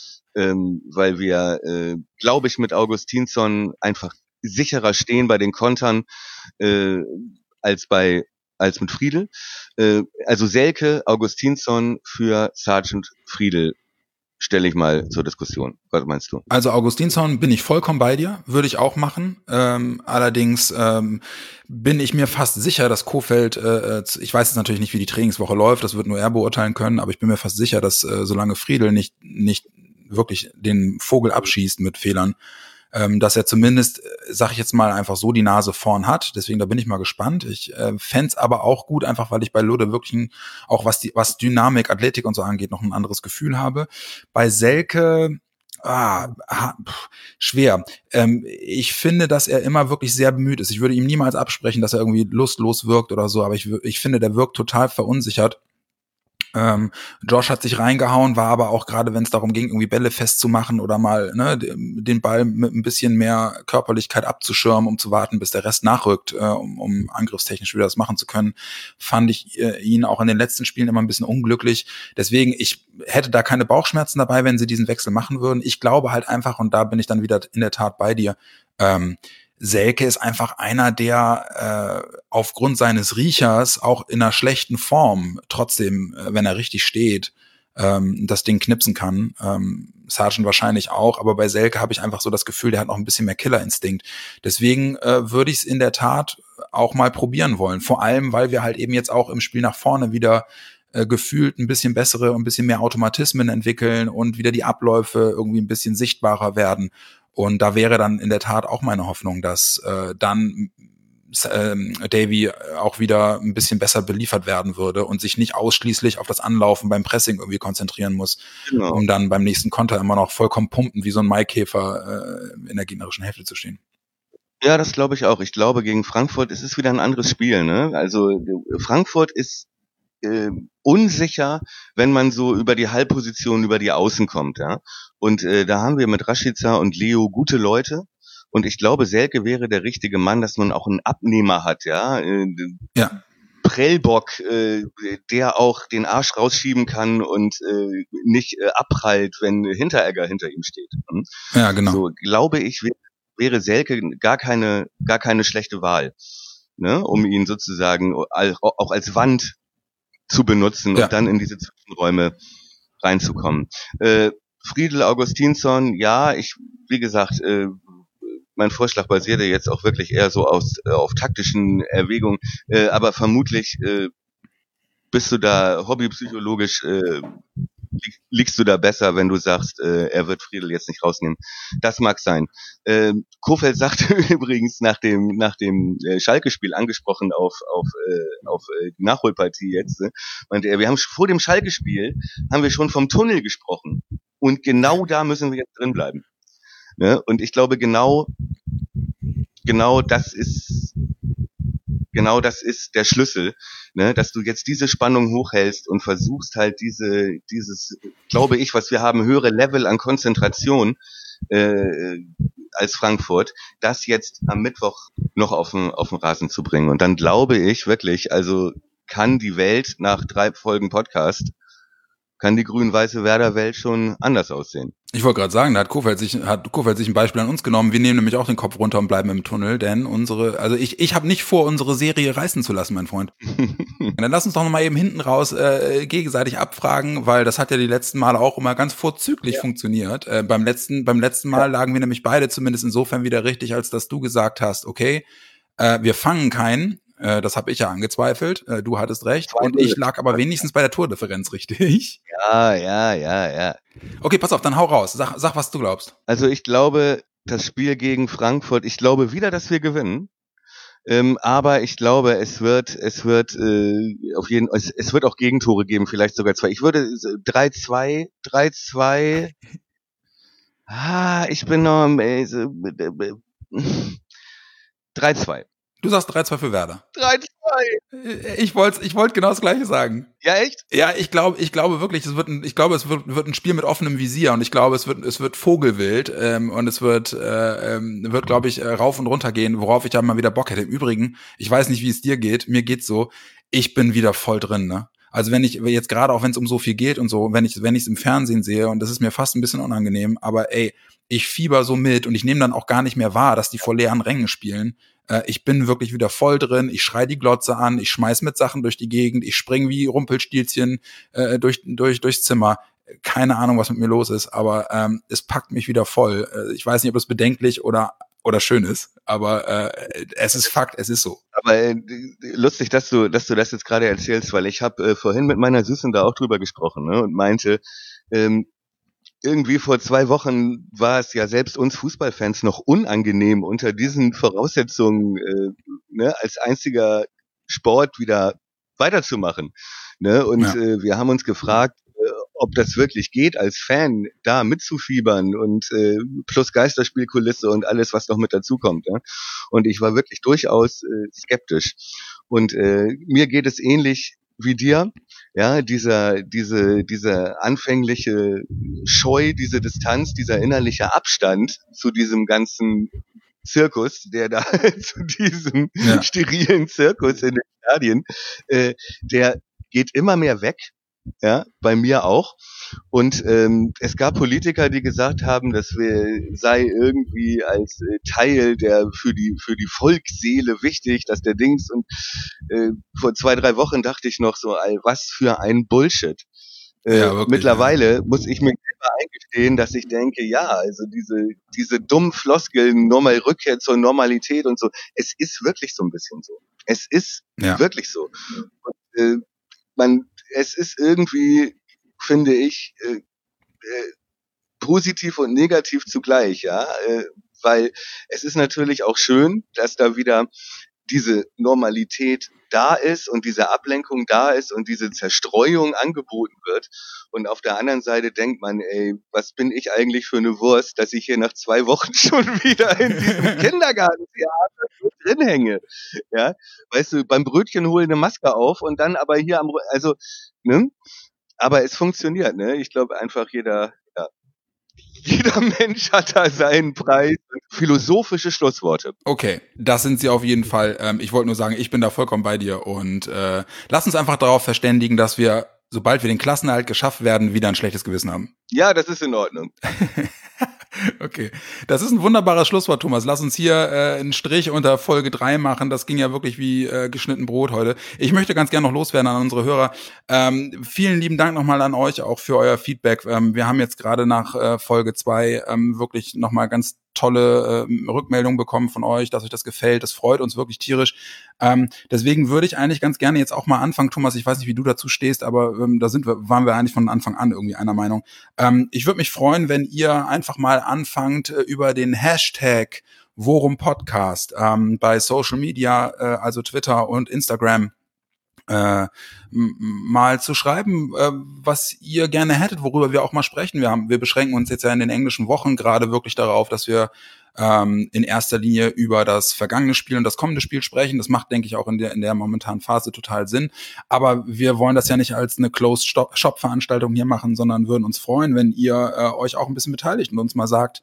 ähm, weil wir, äh, glaube ich, mit Augustinsson einfach sicherer stehen bei den Kontern äh, als bei als mit Friedel. Äh, also Selke, Augustinsson für Sergeant Friedel stelle ich mal zur Diskussion. Was meinst du? Also Augustinsson bin ich vollkommen bei dir, würde ich auch machen. Ähm, allerdings ähm, bin ich mir fast sicher, dass Kohfeldt, äh, ich weiß jetzt natürlich nicht, wie die Trainingswoche läuft, das wird nur er beurteilen können, aber ich bin mir fast sicher, dass äh, solange Friedel nicht nicht wirklich den Vogel abschießt mit Fehlern, ähm, dass er zumindest, äh, sag ich jetzt mal, einfach so die Nase vorn hat. Deswegen, da bin ich mal gespannt. Ich äh, fänd's aber auch gut, einfach weil ich bei Ludde wirklich ein, auch was die was Dynamik, Athletik und so angeht, noch ein anderes Gefühl habe. Bei Selke Ah, pff, schwer. Ähm, ich finde, dass er immer wirklich sehr bemüht ist. Ich würde ihm niemals absprechen, dass er irgendwie lustlos wirkt oder so, aber ich, ich finde, der wirkt total verunsichert. Ähm, Josh hat sich reingehauen, war aber auch gerade, wenn es darum ging, irgendwie Bälle festzumachen oder mal ne, den Ball mit ein bisschen mehr Körperlichkeit abzuschirmen, um zu warten, bis der Rest nachrückt, äh, um, um angriffstechnisch wieder das machen zu können, fand ich äh, ihn auch in den letzten Spielen immer ein bisschen unglücklich. Deswegen, ich hätte da keine Bauchschmerzen dabei, wenn sie diesen Wechsel machen würden. Ich glaube halt einfach, und da bin ich dann wieder in der Tat bei dir, ähm, Selke ist einfach einer, der äh, aufgrund seines Riechers auch in einer schlechten Form trotzdem, äh, wenn er richtig steht, ähm, das Ding knipsen kann. Ähm, Sargent wahrscheinlich auch, aber bei Selke habe ich einfach so das Gefühl, der hat noch ein bisschen mehr Killerinstinkt. Deswegen äh, würde ich es in der Tat auch mal probieren wollen. Vor allem, weil wir halt eben jetzt auch im Spiel nach vorne wieder äh, gefühlt ein bisschen bessere und ein bisschen mehr Automatismen entwickeln und wieder die Abläufe irgendwie ein bisschen sichtbarer werden. Und da wäre dann in der Tat auch meine Hoffnung, dass äh, dann ähm, Davy auch wieder ein bisschen besser beliefert werden würde und sich nicht ausschließlich auf das Anlaufen beim Pressing irgendwie konzentrieren muss, genau, um dann beim nächsten Konter immer noch vollkommen pumpen wie so ein Maikäfer äh, in der gegnerischen Hälfte zu stehen. Ja, das glaube ich auch. Ich glaube, gegen Frankfurt ist es wieder ein anderes Spiel. Ne? Also Frankfurt ist äh, unsicher, wenn man so über die Halbposition, über die Außen kommt. Ja? Und äh, da haben wir mit Rashica und Leo gute Leute. Und ich glaube, Selke wäre der richtige Mann, dass man auch einen Abnehmer hat. Ja. Äh, ja. Prellbock, äh, der auch den Arsch rausschieben kann und äh, nicht äh, abprallt, wenn Hinteregger hinter ihm steht. Hm? Ja, genau. So glaube ich, wäre Selke gar keine gar keine schlechte Wahl, ne, um ihn sozusagen auch als Wand zu benutzen, ja, und dann in diese Zwischenräume reinzukommen. Äh, Friedel, Augustinsson, ja, ich, wie gesagt, äh, mein Vorschlag basierte jetzt auch wirklich eher so aus äh, auf taktischen Erwägungen, äh, aber vermutlich äh, bist du da hobbypsychologisch äh, liegst du da besser, wenn du sagst, äh, er wird Friedel jetzt nicht rausnehmen. Das mag sein. Äh, Kohfeldt sagte übrigens nach dem nach dem äh, Schalke-Spiel angesprochen auf auf äh, auf äh, die Nachholpartie jetzt, äh, meinte er, wir haben vor dem Schalke-Spiel haben wir schon vom Tunnel gesprochen und genau da müssen wir jetzt drin bleiben. Ne? Und ich glaube genau genau das ist Genau das ist der Schlüssel, ne, dass du jetzt diese Spannung hochhältst und versuchst halt diese, dieses, glaube ich, was wir haben, höhere Level an Konzentration äh, als Frankfurt, das jetzt am Mittwoch noch auf den, auf den Rasen zu bringen. Und dann glaube ich wirklich, also kann die Welt nach drei Folgen Podcast kann die grün-weiße Werder-Welt schon anders aussehen. Ich wollte gerade sagen, da hat Kofeld sich hat Kofeld sich ein Beispiel an uns genommen. Wir nehmen nämlich auch den Kopf runter und bleiben im Tunnel, denn unsere, also ich ich habe nicht vor, unsere Serie reißen zu lassen, mein Freund. Dann lass uns doch noch mal eben hinten raus äh, gegenseitig abfragen, weil das hat ja die letzten Male auch immer ganz vorzüglich ja. funktioniert. Äh, beim letzten beim letzten Mal lagen wir nämlich beide zumindest insofern wieder richtig, als dass du gesagt hast, okay, äh, wir fangen keinen. Äh, das habe ich ja angezweifelt. Äh, du hattest recht. Und ich lag aber wenigstens bei der Tordifferenz richtig. Ja, ja, ja, ja. Okay, pass auf, dann hau raus. Sag, sag, was du glaubst. Also ich glaube, das Spiel gegen Frankfurt, ich glaube wieder, dass wir gewinnen. Ähm, aber ich glaube, es wird, es wird äh, auf jeden, es, es wird auch Gegentore geben, vielleicht sogar zwei. Ich würde drei zwei, drei zwei. Ah, ich bin noch äh, drei zwei. Du sagst drei zwei für Werder. drei zwei. Ich wollte ich wollte genau das Gleiche sagen. Ja, echt? Ja, ich glaube, ich glaube wirklich, es wird ein, ich glaube, es wird, wird ein Spiel mit offenem Visier und ich glaube, es wird, es wird Vogelwild ähm, und es wird, äh, wird, glaube ich, äh, rauf und runter gehen, worauf ich dann mal wieder Bock hätte. Im Übrigen, ich weiß nicht, wie es dir geht. Mir geht's so, ich bin wieder voll drin, ne? Also wenn ich jetzt gerade auch wenn es um so viel geht und so, wenn ich wenn ich es im Fernsehen sehe und das ist mir fast ein bisschen unangenehm, aber ey, ich fieber so mit und ich nehme dann auch gar nicht mehr wahr, dass die vor leeren Rängen spielen. Äh, ich bin wirklich wieder voll drin. Ich schrei die Glotze an, ich schmeiß mit Sachen durch die Gegend, ich spring wie Rumpelstilzchen äh, durch durch durchs Zimmer. Keine Ahnung, was mit mir los ist, aber ähm, es packt mich wieder voll. Äh, ich weiß nicht, ob es bedenklich oder oder schön ist, aber äh, es ist Fakt, es ist so. Aber äh, lustig, dass du, dass du das jetzt gerade erzählst, weil ich habe äh, vorhin mit meiner Süßen da auch drüber gesprochen, ne, und meinte, ähm, irgendwie vor zwei Wochen war es ja selbst uns Fußballfans noch unangenehm, unter diesen Voraussetzungen äh, ne, als einziger Sport wieder weiterzumachen. Ne? Und ja. äh, wir haben uns gefragt, äh, ob das wirklich geht, als Fan da mitzufiebern und äh, plus Geisterspielkulisse und alles, was noch mit dazukommt. Ja? Und ich war wirklich durchaus äh, skeptisch. Und äh, mir geht es ähnlich wie dir, ja, dieser, diese, diese anfängliche Scheu, diese Distanz, dieser innerliche Abstand zu diesem ganzen Zirkus, der da, zu diesem ja. sterilen Zirkus in den Stadien, äh, der geht immer mehr weg, ja, bei mir auch. Und ähm, es gab Politiker, die gesagt haben, das sei irgendwie als äh, Teil der für die für die Volksseele wichtig, dass der Dings und äh, vor zwei drei Wochen dachte ich noch so, ey, was für ein Bullshit. Äh, ja, wirklich, mittlerweile ja. muss ich mir selber eingestehen, dass ich denke, ja, also diese diese dummen Floskeln, nochmal Rückkehr zur Normalität und so, es ist wirklich so ein bisschen so. Es ist ja. wirklich so. Und, äh, man, es ist irgendwie, finde ich, äh, äh, positiv und negativ zugleich, ja, äh, weil es ist natürlich auch schön, dass da wieder diese Normalität da ist und diese Ablenkung da ist und diese Zerstreuung angeboten wird. Und auf der anderen Seite denkt man, ey, was bin ich eigentlich für eine Wurst, dass ich hier nach zwei Wochen schon wieder in diesem Kindergartentheater drin hänge. Ja, weißt du, beim Brötchen holen eine Maske auf und dann aber hier am, also, ne? Aber es funktioniert, ne? Ich glaube einfach jeder, ja, jeder Mensch hat da seinen Preis. Philosophische Schlussworte. Okay, das sind sie auf jeden Fall. Ähm, ich wollte nur sagen, ich bin da vollkommen bei dir und äh, lass uns einfach darauf verständigen, dass wir, sobald wir den Klassenerhalt geschafft werden, wieder ein schlechtes Gewissen haben. Ja, das ist in Ordnung. Okay, das ist ein wunderbares Schlusswort, Thomas. Lass uns hier äh, einen Strich unter Folge drei machen. Das ging ja wirklich wie äh, geschnitten Brot heute. Ich möchte ganz gerne noch loswerden an unsere Hörer. Ähm, vielen lieben Dank nochmal an euch auch für euer Feedback. Ähm, wir haben jetzt gerade nach äh, Folge zwei ähm, wirklich nochmal ganz tolle äh, Rückmeldungen bekommen von euch, dass euch das gefällt. Das freut uns wirklich tierisch. Ähm, deswegen würde ich eigentlich ganz gerne jetzt auch mal anfangen, Thomas, ich weiß nicht, wie du dazu stehst, aber ähm, da sind wir, waren wir eigentlich von Anfang an irgendwie einer Meinung. Ähm, ich würde mich freuen, wenn ihr einfach mal anfangt, äh, über den Hashtag Worum Podcast ähm, bei Social Media, äh, also Twitter und Instagram, Äh, m- mal zu schreiben, äh, was ihr gerne hättet, worüber wir auch mal sprechen. Wir haben, wir beschränken uns jetzt ja in den englischen Wochen gerade wirklich darauf, dass wir ähm, in erster Linie über das vergangene Spiel und das kommende Spiel sprechen. Das macht, denke ich, auch in der in der momentanen Phase total Sinn. Aber wir wollen das ja nicht als eine Closed-Shop-Veranstaltung hier machen, sondern würden uns freuen, wenn ihr äh, euch auch ein bisschen beteiligt und uns mal sagt,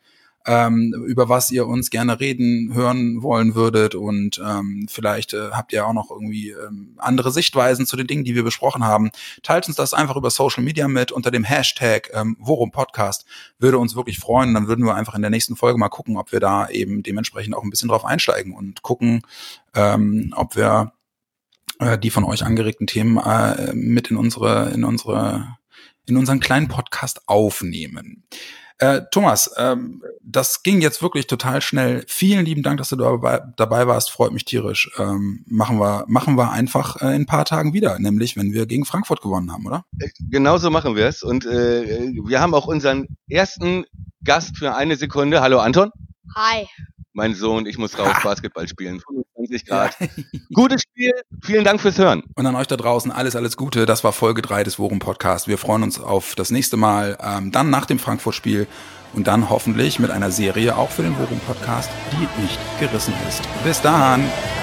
ähm, über was ihr uns gerne reden, hören wollen würdet und ähm, vielleicht äh, habt ihr auch noch irgendwie ähm, andere Sichtweisen zu den Dingen, die wir besprochen haben. Teilt uns das einfach über Social Media mit unter dem Hashtag ähm, Worum Podcast. Würde uns wirklich freuen. Dann würden wir einfach in der nächsten Folge mal gucken, ob wir da eben dementsprechend auch ein bisschen drauf einsteigen und gucken, ähm, ob wir äh, die von euch angeregten Themen äh, mit in unsere, in unsere, in unseren kleinen Podcast aufnehmen. Äh, Thomas, ähm, das ging jetzt wirklich total schnell. Vielen lieben Dank, dass du dabei, dabei warst. Freut mich tierisch. Ähm, machen wir, machen wir einfach äh, in ein paar Tagen wieder, nämlich wenn wir gegen Frankfurt gewonnen haben, oder? Genauso machen wir es. Und äh, wir haben auch unseren ersten Gast für eine Sekunde. Hallo Anton. Hi. Mein Sohn, ich muss raus Ha. Basketball spielen. fünfundzwanzig Grad. Ja. Gutes Spiel. Vielen Dank fürs Hören. Und an euch da draußen alles, alles Gute. Das war Folge drei des Worum Podcast. Wir freuen uns auf das nächste Mal, ähm, dann nach dem Frankfurt-Spiel und dann hoffentlich mit einer Serie auch für den Worum Podcast, die nicht gerissen ist. Bis dann.